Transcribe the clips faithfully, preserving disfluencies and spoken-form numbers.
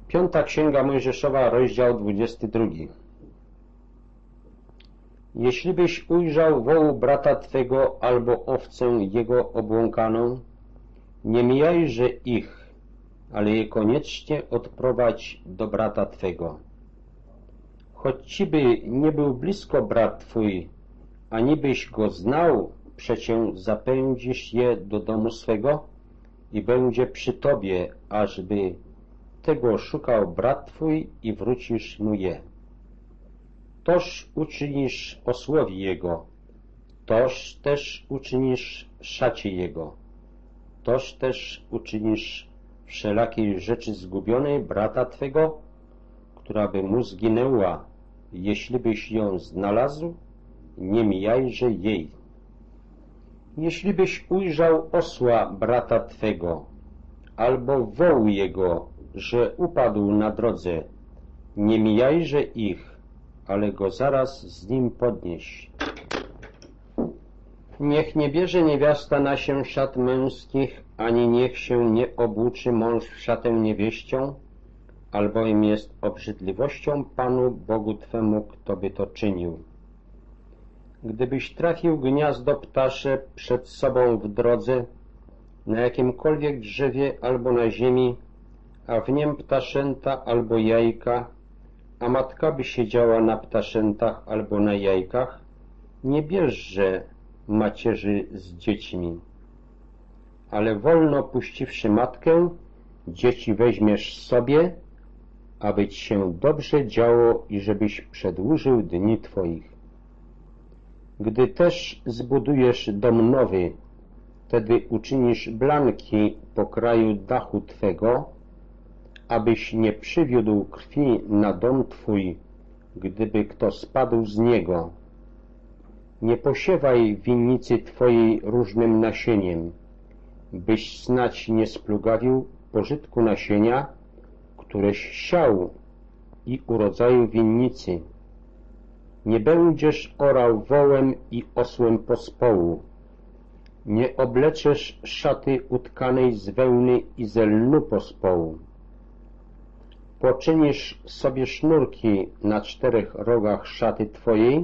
Piąta Księga Mojżeszowa, rozdział dwudziesty drugi. Jeśli byś ujrzał wołu brata twego albo owcę jego obłąkaną, nie mijajże ich, ale je koniecznie odprowadź do brata twego. Choć ci by nie był blisko brat twój, ani byś go znał, przecie zapędzisz je do domu swego i będzie przy tobie, ażby tego szukał brat twój i wrócisz mu je. Toż uczynisz osłowi jego, toż też uczynisz szacie jego, toż też uczynisz wszelakiej rzeczy zgubionej brata twego, która by mu zginęła. Jeśli byś ją znalazł, nie mijajże jej. Jeśli byś ujrzał osła brata twego, albo wołu jego, że upadł na drodze, nie mijajże ich, ale go zaraz z nim podnieś. Niech nie bierze niewiasta na się szat męskich, ani niech się nie obłuczy mąż w szatę niewieścią, albowiem jest obrzydliwością Panu Bogu Twemu, kto by to czynił. Gdybyś trafił gniazdo ptasze przed sobą w drodze, na jakimkolwiek drzewie albo na ziemi, a w niem ptaszęta albo jajka, a matka by siedziała na ptaszętach albo na jajkach, nie bierzże macierzy z dziećmi. Ale wolno puściwszy matkę, dzieci weźmiesz sobie, aby ci się dobrze działo i żebyś przedłużył dni twoich. Gdy też zbudujesz dom nowy, wtedy uczynisz blanki po kraju dachu twego, abyś nie przywiódł krwi na dom twój, gdyby kto spadł z niego. Nie posiewaj winnicy twojej różnym nasieniem, byś snać nie splugawił pożytku nasienia, któreś siał i urodzaju winnicy. Nie będziesz orał wołem i osłem pospołu. Nie obleczesz szaty utkanej z wełny i ze lnu pospołu. Poczynisz sobie sznurki na czterech rogach szaty twojej,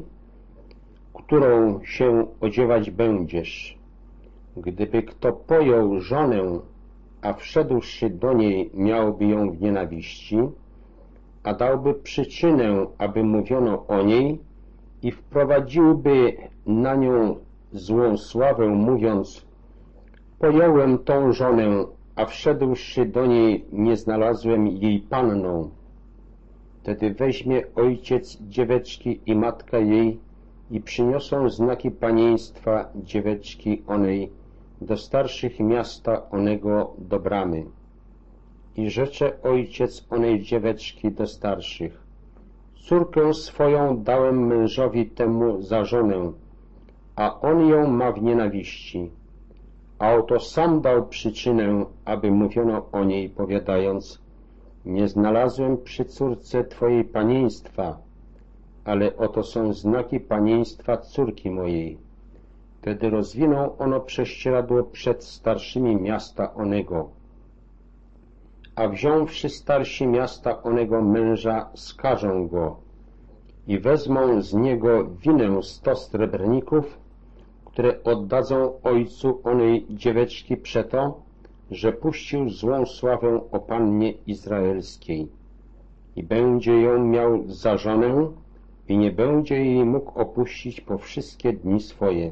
którą się odziewać będziesz. Gdyby kto pojął żonę, a wszedłszy do niej miałby ją w nienawiści, a dałby przyczynę, aby mówiono o niej i wprowadziłby na nią złą sławę, mówiąc: pojąłem tą żonę, a wszedłszy do niej nie znalazłem jej panną. Wtedy weźmie ojciec dzieweczki i matka jej i przyniosą znaki panieństwa dzieweczki onej do starszych miasta onego do bramy. I rzecze ojciec onej dzieweczki do starszych: córkę swoją dałem mężowi temu za żonę, a on ją ma w nienawiści. A oto sam dał przyczynę, aby mówiono o niej, powiadając: nie znalazłem przy córce twojej panieństwa, ale oto są znaki panieństwa córki mojej. Wtedy rozwinął ono prześcieradło przed starszymi miasta onego. A wziąwszy starsi miasta onego męża, skażą go i wezmą z niego winę sto srebrników, które oddadzą ojcu onej dzieweczki przeto, że puścił złą sławę o pannie izraelskiej. I będzie ją miał za żonę i nie będzie jej mógł opuścić po wszystkie dni swoje.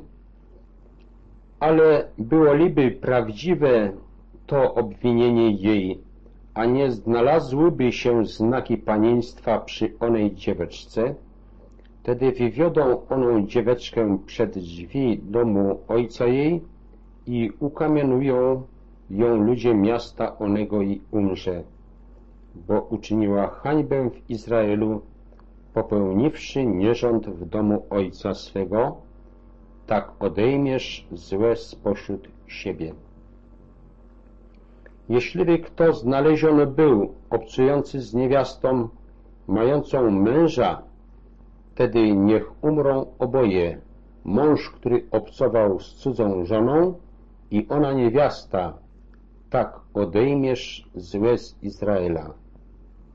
Ale byłoliby prawdziwe to obwinienie jej, a nie znalazłyby się znaki panieństwa przy onej dzieweczce, wtedy wywiodą oną dzieweczkę przed drzwi domu ojca jej i ukamienują ją ludzie miasta onego i umrze, bo uczyniła hańbę w Izraelu, popełniwszy nierząd w domu ojca swego, tak odejmiesz złe spośród siebie. Jeśliby kto znaleziony był obcujący z niewiastą, mającą męża, wtedy niech umrą oboje, mąż, który obcował z cudzą żoną, i ona niewiasta, tak odejmiesz złe z Izraela.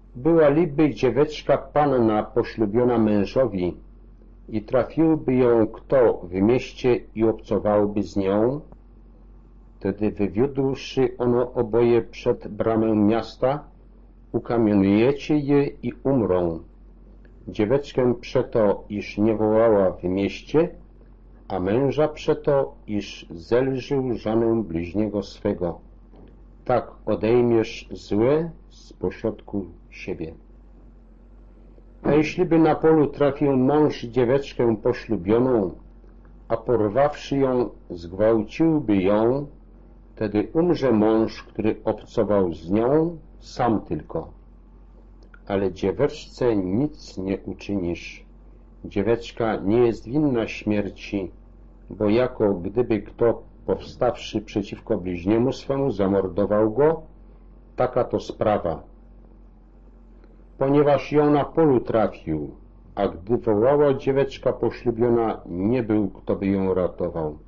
Byłaby dzieweczka panna poślubiona mężowi i trafiłby ją kto w mieście i obcowałby z nią, wtedy wywiódłszy ono oboje przed bramę miasta, ukamienujecie je i umrą. Dzieweczkę przeto, iż nie wołała w mieście, a męża przeto, iż zelżył żonę bliźniego swego. Tak odejmiesz złe z pośrodku siebie. A jeśliby na polu trafił mąż dzieweczkę poślubioną, a porwawszy ją, zgwałciłby ją, wtedy umrze mąż, który obcował z nią, sam tylko. Ale dzieweczce nic nie uczynisz. Dzieweczka nie jest winna śmierci, bo jako gdyby kto powstawszy przeciwko bliźniemu swemu zamordował go, taka to sprawa. Ponieważ ją na polu trafił, a gdy wołała dzieweczka poślubiona, nie był kto by ją ratował.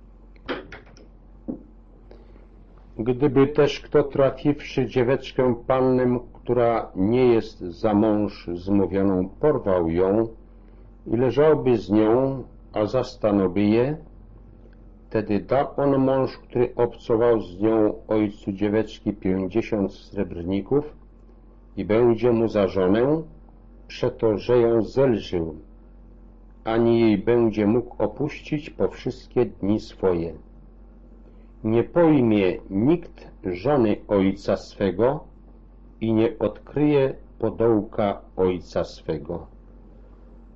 Gdyby też kto trafiwszy dzieweczkę pannę, która nie jest za mąż zmówioną, porwał ją i leżałby z nią, a zastanoby je, wtedy da on mąż, który obcował z nią, ojcu dzieweczki pięćdziesiąt srebrników i będzie mu za żonę, przeto, że ją zelżył, ani jej będzie mógł opuścić po wszystkie dni swoje. Nie pojmie nikt żony ojca swego i nie odkryje podołka ojca swego.